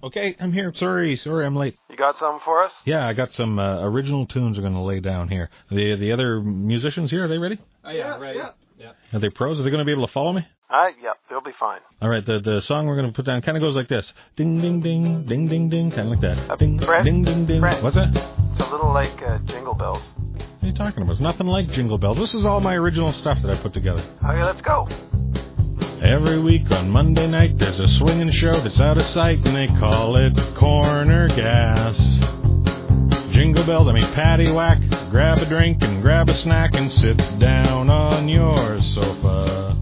Okay, I'm here. Sorry, I'm late. You got something for us? Yeah, I got some original tunes I'm going to lay down here. The other musicians here, are they ready? Oh, yeah, ready. Yeah. Are they pros? Are they going to be able to follow me? Yeah, they'll be fine. All right, the song we're going to put down kind of goes like this. Ding, ding, ding, ding, ding, ding, kind of like that. Ding, Brett, ding, ding, ding. Brett. What's that? It's a little like Jingle Bells. What are you talking about? It's nothing like Jingle Bells. This is all my original stuff that I put together. Okay, let's go. Every week on Monday night, there's a swinging show that's out of sight, and they call it Corner Gas. Jingle bells, paddywhack, grab a drink and grab a snack and sit down on your sofa.